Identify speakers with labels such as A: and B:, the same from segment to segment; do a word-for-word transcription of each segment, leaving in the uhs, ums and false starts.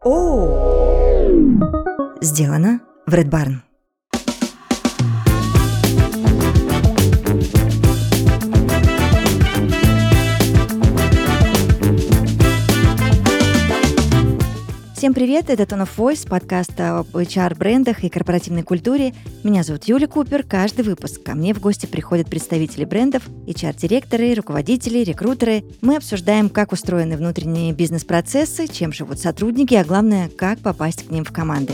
A: О! Сделано в Red Barn. Всем привет, это Tone of Voice, подкаст об эйч ар-брендах и корпоративной культуре. Меня зовут Юля Купер. Каждый выпуск ко мне в гости приходят представители брендов, эйч ар-директоры, руководители, рекрутеры. Мы обсуждаем, как устроены внутренние бизнес-процессы, чем живут сотрудники, а главное, как попасть к ним в команды.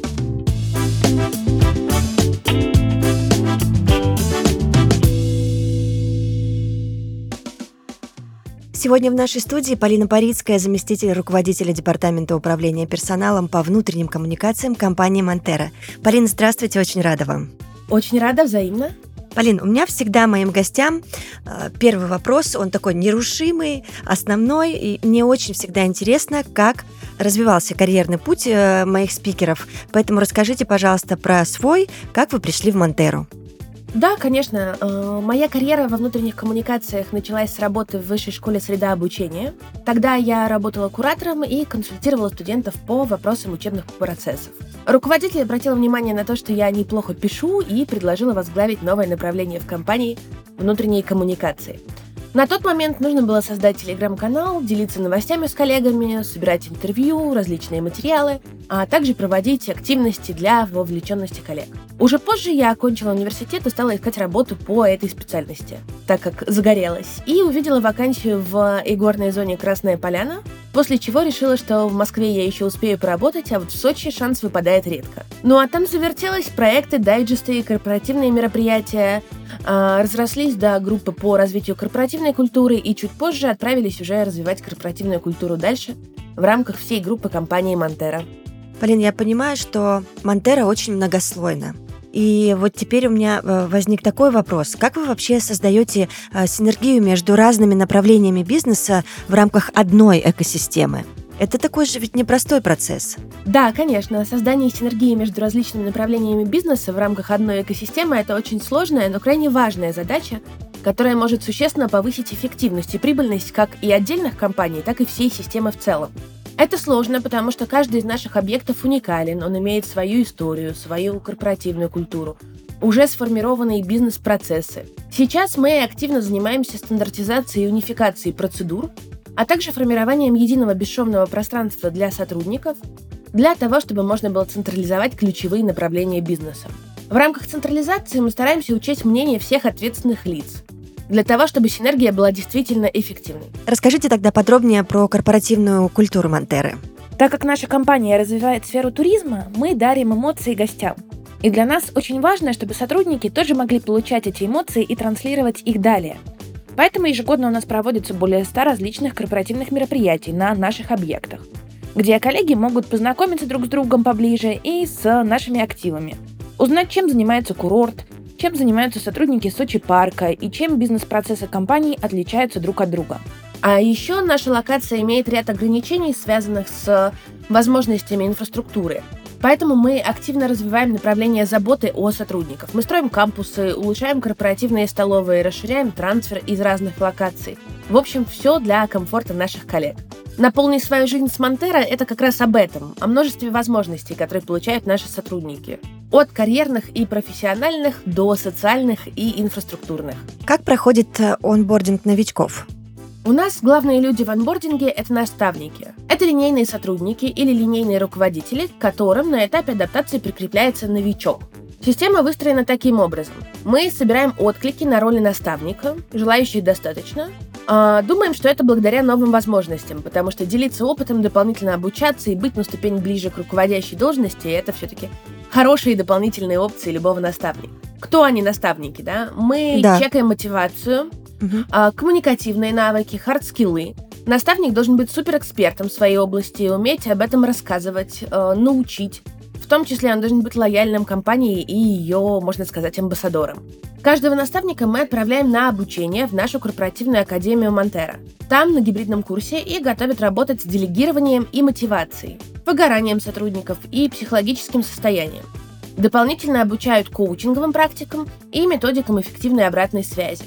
A: Сегодня в нашей студии Полина Парицкая, заместитель руководителя департамента управления персоналом по внутренним коммуникациям компании Monterra. Полина, здравствуйте, очень рада вам.
B: Очень рада, взаимно.
A: Полин, у меня всегда моим гостям первый вопрос, он такой нерушимый, основной, и мне очень всегда интересно, как развивался карьерный путь моих спикеров. Поэтому расскажите, пожалуйста, про свой, как вы пришли в Monterra.
B: Да, конечно. Моя карьера во внутренних коммуникациях началась с работы в Высшей школе среда обучения. Тогда я работала куратором и консультировала студентов по вопросам учебных процессов. Руководитель обратил внимание на то, что я неплохо пишу, и предложила возглавить новое направление в компании – внутренние коммуникации. На тот момент нужно было создать телеграм-канал, делиться новостями с коллегами, собирать интервью, различные материалы, а также проводить активности для вовлеченности коллег. Уже позже я окончила университет и стала искать работу по этой специальности, так как загорелась, и увидела вакансию в игорной зоне «Красная Поляна», после чего решила, что в Москве я еще успею поработать, а вот в Сочи шанс выпадает редко. Ну а там завертелось, проекты, дайджесты, корпоративные мероприятия, э, разрослись до группы по развитию корпоративной культуры и чуть позже отправились уже развивать корпоративную культуру дальше в рамках всей группы компании Monterra.
A: Полин, я понимаю, что Monterra очень многослойна. И вот теперь у меня возник такой вопрос. Как вы вообще создаете синергию между разными направлениями бизнеса в рамках одной экосистемы? Это такой же ведь непростой процесс.
B: Да, конечно. Создание синергии между различными направлениями бизнеса в рамках одной экосистемы – это очень сложная, но крайне важная задача, которая может существенно повысить эффективность и прибыльность как и отдельных компаний, так и всей системы в целом. Это сложно, потому что каждый из наших объектов уникален, он имеет свою историю, свою корпоративную культуру, уже сформированные бизнес-процессы. Сейчас мы активно занимаемся стандартизацией и унификацией процедур, а также формированием единого бесшовного пространства для сотрудников, для того, чтобы можно было централизовать ключевые направления бизнеса. В рамках централизации мы стараемся учесть мнение всех ответственных лиц, для того, чтобы синергия была действительно эффективной.
A: Расскажите тогда подробнее про корпоративную культуру Monterra.
B: Так как наша компания развивает сферу туризма, мы дарим эмоции гостям. И для нас очень важно, чтобы сотрудники тоже могли получать эти эмоции и транслировать их далее. Поэтому ежегодно у нас проводится более ста различных корпоративных мероприятий на наших объектах, где коллеги могут познакомиться друг с другом поближе и с нашими активами, узнать, чем занимается курорт, чем занимаются сотрудники Сочи парка и чем бизнес-процессы компании отличаются друг от друга. А еще наша локация имеет ряд ограничений, связанных с возможностями инфраструктуры. Поэтому мы активно развиваем направление заботы о сотрудниках. Мы строим кампусы, улучшаем корпоративные столовые, расширяем трансфер из разных локаций. В общем, все для комфорта наших коллег. Наполнить свою жизнь с Monterra – это как раз об этом, о множестве возможностей, которые получают наши сотрудники. От карьерных и профессиональных до социальных и инфраструктурных.
A: Как проходит онбординг новичков?
B: У нас главные люди в онбординге – это наставники. Это линейные сотрудники или линейные руководители, к которым на этапе адаптации прикрепляется новичок. Система выстроена таким образом. Мы собираем отклики на роли наставника, желающих достаточно. Думаем, что это благодаря новым возможностям, потому что делиться опытом, дополнительно обучаться и быть на ступень ближе к руководящей должности – это все-таки хорошие дополнительные опции любого наставника. Кто они, наставники, да? Мы да. чекаем мотивацию, угу. коммуникативные навыки, хардскиллы. Наставник должен быть суперэкспертом в своей области, уметь об этом рассказывать, научить. В том числе он должен быть лояльным компании и ее, можно сказать, амбассадором. Каждого наставника мы отправляем на обучение в нашу корпоративную академию Monterra. Там на гибридном курсе и готовят работать с делегированием и мотивацией, выгоранием сотрудников и психологическим состоянием. Дополнительно обучают коучинговым практикам и методикам эффективной обратной связи.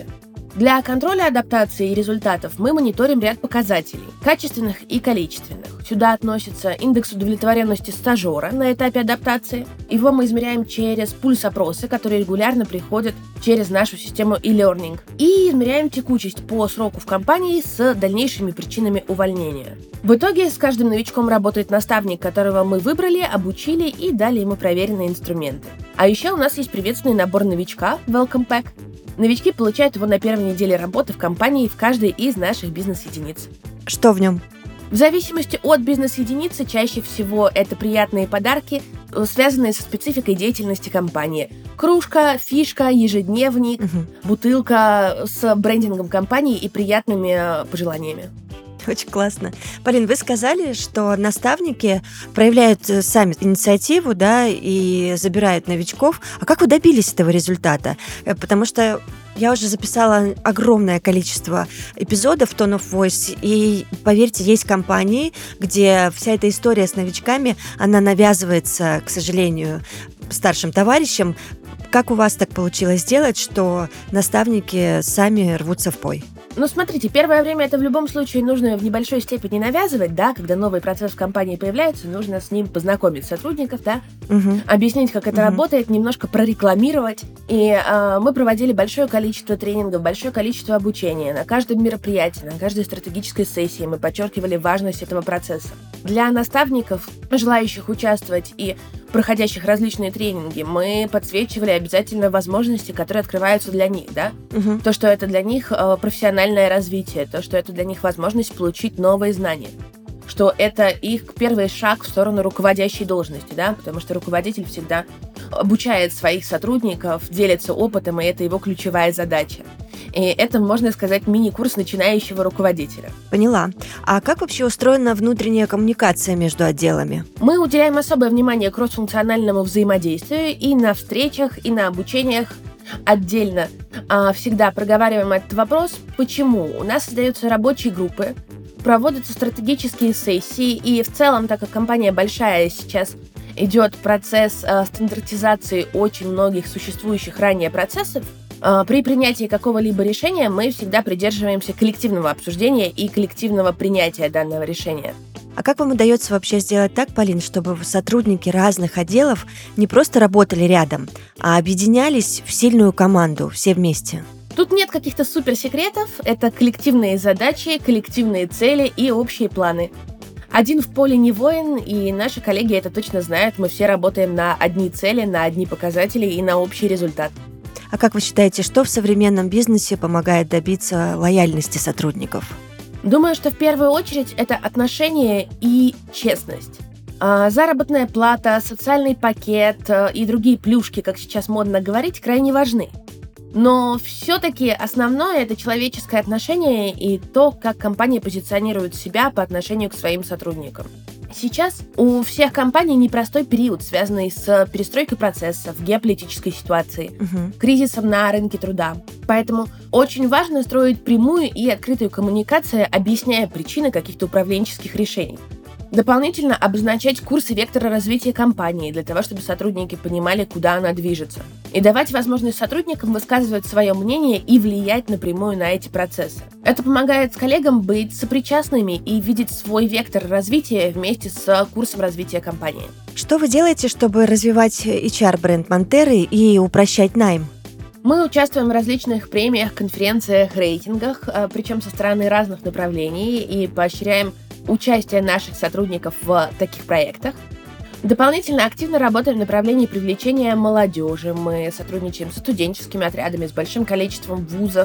B: Для контроля адаптации и результатов мы мониторим ряд показателей, качественных и количественных. Сюда относится индекс удовлетворенности стажера на этапе адаптации. Его мы измеряем через пульс-опросы, которые регулярно приходят через нашу систему e-learning. И измеряем текучесть по сроку в компании с дальнейшими причинами увольнения. В итоге с каждым новичком работает наставник, которого мы выбрали, обучили и дали ему проверенные инструменты. А еще у нас есть приветственный набор новичка Welcome Pack. Новички получают его на первой неделе работы в компании в каждой из наших бизнес-единиц.
A: Что в нем?
B: В зависимости от бизнес-единицы, чаще всего это приятные подарки, связанные со спецификой деятельности компании. Кружка, фишка, ежедневник, угу. бутылка с брендингом компании и приятными пожеланиями.
A: Очень классно. Полин, вы сказали, что наставники проявляют сами инициативу, да, и забирают новичков. А как вы добились этого результата? Потому что я уже записала огромное количество эпизодов Tone of Voice, и, поверьте, есть компании, где вся эта история с новичками, она навязывается, к сожалению, старшим товарищам. Как у вас так получилось сделать, что наставники сами рвутся в бой?
B: Ну, смотрите, первое время это в любом случае нужно в небольшой степени навязывать, да, когда новый процесс в компании появляется, нужно с ним познакомить сотрудников, да, угу. объяснить, как это угу. работает, немножко прорекламировать. И э, мы проводили большое количество тренингов, большое количество обучения. На каждом мероприятии, на каждой стратегической сессии мы подчеркивали важность этого процесса. Для наставников, желающих участвовать и проходящих различные тренинги, мы подсвечивали обязательно возможности, которые открываются для них, да? Угу. То, что это для них э, профессиональное развитие, то, что это для них возможность получить новые знания, что это их первый шаг в сторону руководящей должности, да? Потому что руководитель всегда обучает своих сотрудников, делится опытом, и это его ключевая задача. И это, можно сказать, мини-курс начинающего руководителя.
A: Поняла. А как вообще устроена внутренняя коммуникация между отделами?
B: Мы уделяем особое внимание кроссфункциональному взаимодействию и на встречах, и на обучениях отдельно. А, всегда проговариваем этот вопрос, почему. У нас создаются рабочие группы, проводятся стратегические сессии, и в целом, так как компания большая, сейчас идет процесс а, стандартизации очень многих существующих ранее процессов, при принятии какого-либо решения мы всегда придерживаемся коллективного обсуждения и коллективного принятия данного решения.
A: А как вам удается вообще сделать так, Полин, чтобы сотрудники разных отделов не просто работали рядом, а объединялись в сильную команду, все вместе?
B: Тут нет каких-то суперсекретов, это коллективные задачи, коллективные цели и общие планы. Один в поле не воин, и наши коллеги это точно знают, мы все работаем на одни цели, на одни показатели и на общий результат.
A: А как вы считаете, что в современном бизнесе помогает добиться лояльности сотрудников?
B: Думаю, что в первую очередь это отношения и честность. Заработная плата, социальный пакет и другие плюшки, как сейчас модно говорить, крайне важны. Но все-таки основное – это человеческое отношение и то, как компания позиционирует себя по отношению к своим сотрудникам. Сейчас у всех компаний непростой период, связанный с перестройкой процессов, геополитической ситуацией, угу. кризисом на рынке труда. Поэтому очень важно строить прямую и открытую коммуникацию, объясняя причины каких-то управленческих решений. Дополнительно обозначать курс и вектор развития компании для того, чтобы сотрудники понимали, куда она движется. И давать возможность сотрудникам высказывать свое мнение и влиять напрямую на эти процессы. Это помогает коллегам быть сопричастными и видеть свой вектор развития вместе с курсом развития компании.
A: Что вы делаете, чтобы развивать эйч ар-бренд Monterra и упрощать найм?
B: Мы участвуем в различных премиях, конференциях, рейтингах, причем со стороны разных направлений, и поощряем участие наших сотрудников в таких проектах. Дополнительно активно работаем в направлении привлечения молодежи. Мы сотрудничаем с студенческими отрядами, с большим количеством вузов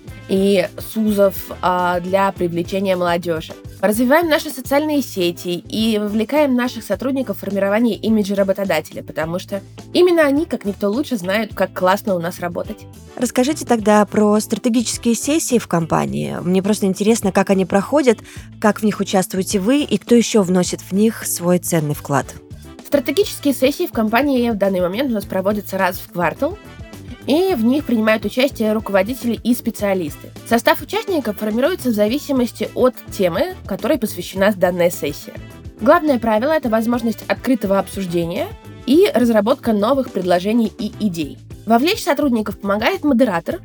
B: и СУЗов а, для привлечения молодежи. Развиваем наши социальные сети и вовлекаем наших сотрудников в формирование имиджа работодателя, потому что именно они, как никто лучше, знают, как классно у нас работать.
A: Расскажите тогда про стратегические сессии в компании. Мне просто интересно, как они проходят, как в них участвуете вы и кто еще вносит в них свой ценный вклад.
B: Стратегические сессии в компании в данный момент у нас проводятся раз в квартал, и в них принимают участие руководители и специалисты. Состав участников формируется в зависимости от темы, которой посвящена данная сессия. Главное правило – это возможность открытого обсуждения и разработка новых предложений и идей. Вовлечь сотрудников помогает модератор,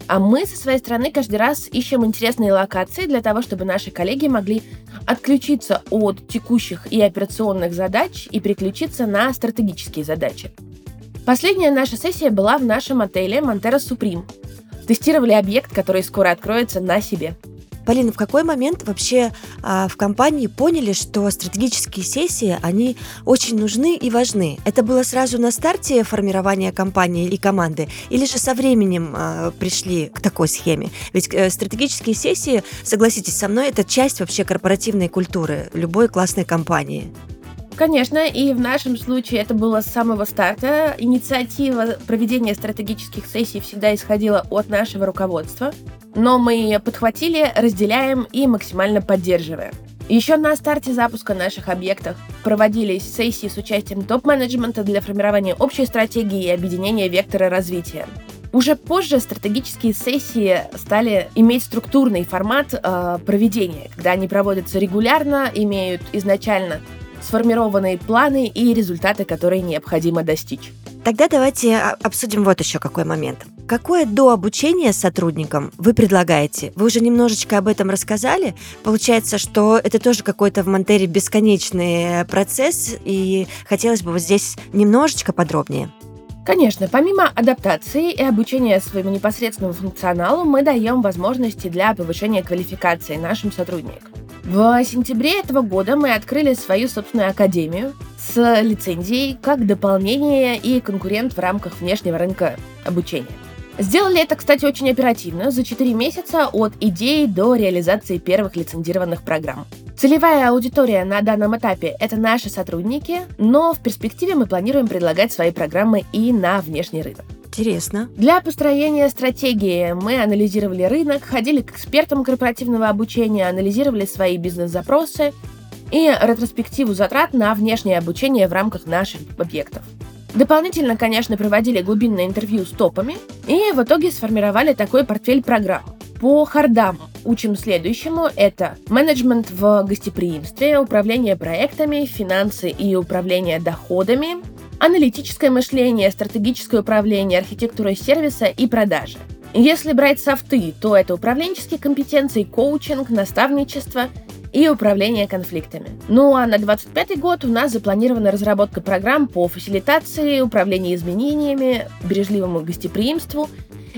B: А мы со своей стороны каждый раз ищем интересные локации для того, чтобы наши коллеги могли отключиться от текущих и операционных задач и переключиться на стратегические задачи. Последняя наша сессия была в нашем отеле Montero Supreme. Тестировали объект, который скоро откроется на себе.
A: Полина, в какой момент вообще а, в компании поняли, что стратегические сессии, они очень нужны и важны? Это было сразу на старте формирования компании и команды, или же со временем а, пришли к такой схеме? Ведь а, стратегические сессии, согласитесь со мной, это часть вообще корпоративной культуры любой классной компании.
B: Конечно, и в нашем случае это было с самого старта. Инициатива проведения стратегических сессий всегда исходила от нашего руководства, но мы ее подхватили, разделяем и максимально поддерживаем. Еще на старте запуска наших объектов проводились сессии с участием топ-менеджмента для формирования общей стратегии и объединения вектора развития. Уже позже стратегические сессии стали иметь структурный формат э, проведения, когда они проводятся регулярно, имеют изначально сформированные планы и результаты, которые необходимо достичь.
A: Тогда давайте обсудим вот еще какой момент. Какое дообучение сотрудникам вы предлагаете? Вы уже немножечко об этом рассказали. Получается, что это тоже какой-то в Монтере бесконечный процесс, и хотелось бы вот здесь немножечко подробнее.
B: Конечно, помимо адаптации и обучения своему непосредственному функционалу, мы даем возможности для повышения квалификации нашим сотрудникам. В сентябре этого года мы открыли свою собственную академию с лицензией как дополнение и конкурент в рамках внешнего рынка обучения. Сделали это, кстати, очень оперативно, за четыре месяца от идеи до реализации первых лицензированных программ. Целевая аудитория на данном этапе – это наши сотрудники, но в перспективе мы планируем предлагать свои программы и на внешний рынок.
A: Интересно.
B: Для построения стратегии мы анализировали рынок, ходили к экспертам корпоративного обучения, анализировали свои бизнес-запросы и ретроспективу затрат на внешнее обучение в рамках наших объектов. Дополнительно, конечно, проводили глубинное интервью с топами и в итоге сформировали такой портфель программ. По хардам учим следующему. Это менеджмент в гостеприимстве, управление проектами, финансы и управление доходами, аналитическое мышление, стратегическое управление, архитектура сервиса и продажи. Если брать софты, то это управленческие компетенции, коучинг, наставничество и управление конфликтами. Ну а на двадцать пятый год у нас запланирована разработка программ по фасилитации, управлению изменениями, бережливому гостеприимству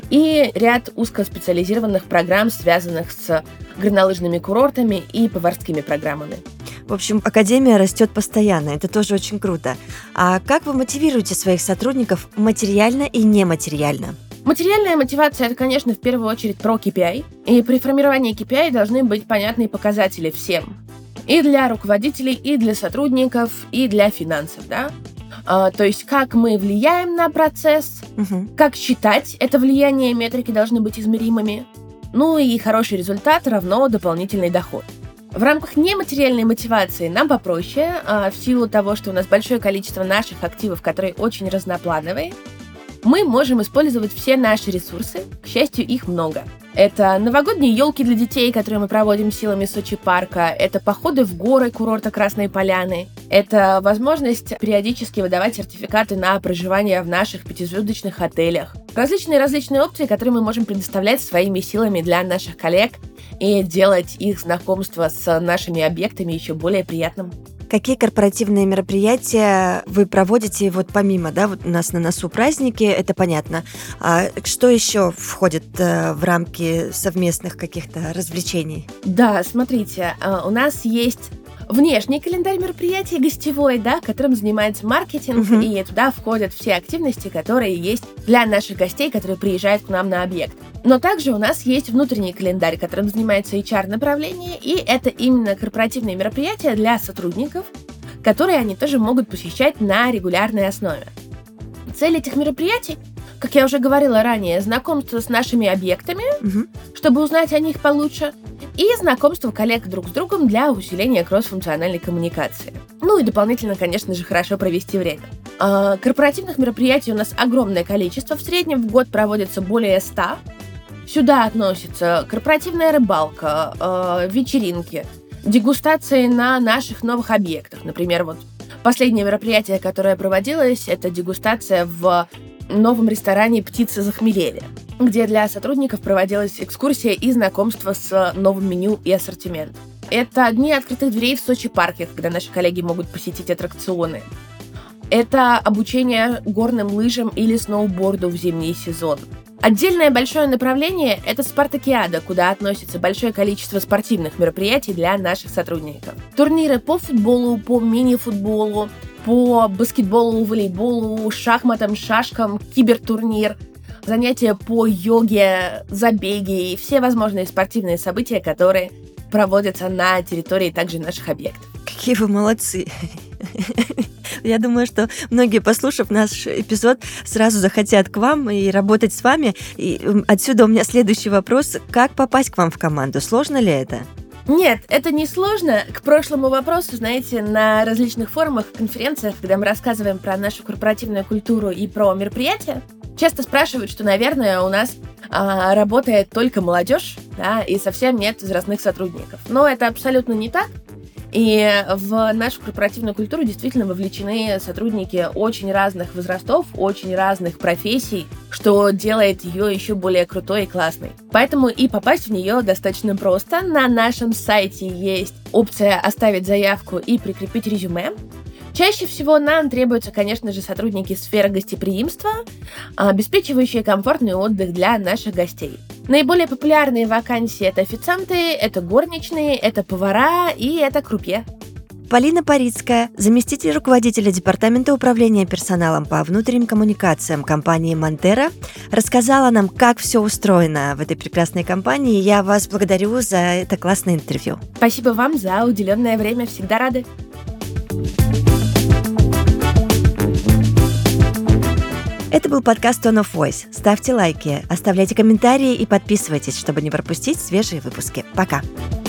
B: и ряд узкоспециализированных программ, связанных с горнолыжными курортами и поварскими программами.
A: В общем, академия растет постоянно, это тоже очень круто. А как вы мотивируете своих сотрудников материально и нематериально?
B: Материальная мотивация – это, конечно, в первую очередь про кей пи ай. И при формировании кей пи ай должны быть понятные показатели всем. И для руководителей, и для сотрудников, и для финансов, да? А, то есть, как мы влияем на процесс, угу. Как считать это влияние, метрики должны быть измеримыми. Ну и хороший результат равно дополнительный доход. В рамках нематериальной мотивации нам попроще, а, в силу того, что у нас большое количество наших активов, которые очень разноплановые, мы можем использовать все наши ресурсы, к счастью, их много. Это новогодние елки для детей, которые мы проводим силами Сочи парка, это походы в горы курорта Красной Поляны, это возможность периодически выдавать сертификаты на проживание в наших пятизвездочных отелях. Различные-различные опции, которые мы можем предоставлять своими силами для наших коллег и делать их знакомство с нашими объектами еще более приятным.
A: Какие корпоративные мероприятия вы проводите, вот помимо, да, вот у нас на носу праздники, это понятно. А что еще входит э, в рамки совместных каких-то развлечений?
B: Да, смотрите, э, у нас есть внешний календарь мероприятий, гостевой, да, которым занимается маркетинг, uh-huh. и туда входят все активности, которые есть для наших гостей, которые приезжают к нам на объект. Но также у нас есть внутренний календарь, которым занимается эйч ар-направление, и это именно корпоративные мероприятия для сотрудников, которые они тоже могут посещать на регулярной основе. Цель этих мероприятий, как я уже говорила ранее, знакомство с нашими объектами, угу. чтобы узнать о них получше, и знакомство коллег друг с другом для усиления кросс-функциональной коммуникации. Ну и дополнительно, конечно же, хорошо провести время. А, корпоративных мероприятий у нас огромное количество, в среднем в год проводится более ста. Сюда относятся корпоративная рыбалка, э, вечеринки, дегустации на наших новых объектах. Например, вот последнее мероприятие, которое проводилось, это дегустация в новом ресторане «Птицы захмелели». где для сотрудников проводилась экскурсия и знакомство с новым меню и ассортиментом. Это дни открытых дверей в Сочи-парке, когда наши коллеги могут посетить аттракционы. Это обучение горным лыжам или сноуборду в зимний сезон. Отдельное большое направление – это спартакиада, куда относится большое количество спортивных мероприятий для наших сотрудников. Турниры по футболу, по мини-футболу, по баскетболу, волейболу, шахматам, шашкам, кибертурнир, занятия по йоге, забеги и все возможные спортивные события, которые проводятся на территории также наших объектов.
A: Какие вы молодцы! Я думаю, что многие, послушав наш эпизод, сразу захотят к вам и работать с вами. И отсюда у меня следующий вопрос. Как попасть к вам в команду? Сложно ли это?
B: Нет, это не сложно. К прошлому вопросу, знаете, на различных форумах, конференциях, когда мы рассказываем про нашу корпоративную культуру и про мероприятия, часто спрашивают, что, наверное, у нас а, работает только молодежь, да, и совсем нет возрастных сотрудников. Но это абсолютно не так. И в нашу корпоративную культуру действительно вовлечены сотрудники очень разных возрастов, очень разных профессий, что делает ее еще более крутой и классной. Поэтому и попасть в нее достаточно просто. На нашем сайте есть опция «Оставить заявку» и «Прикрепить резюме». Чаще всего нам требуются, конечно же, сотрудники сферы гостеприимства, обеспечивающие комфортный отдых для наших гостей. Наиболее популярные вакансии – это официанты, это горничные, это повара и это крупье.
A: Полина Парицкая, заместитель руководителя Департамента управления персоналом по внутренним коммуникациям компании «Монтера», рассказала нам, как все устроено в этой прекрасной компании. Я вас благодарю за это классное интервью.
B: Спасибо вам за уделенное время. Всегда рады.
A: Это был подкаст Tone of Voice. Ставьте лайки, оставляйте комментарии и подписывайтесь, чтобы не пропустить свежие выпуски. Пока!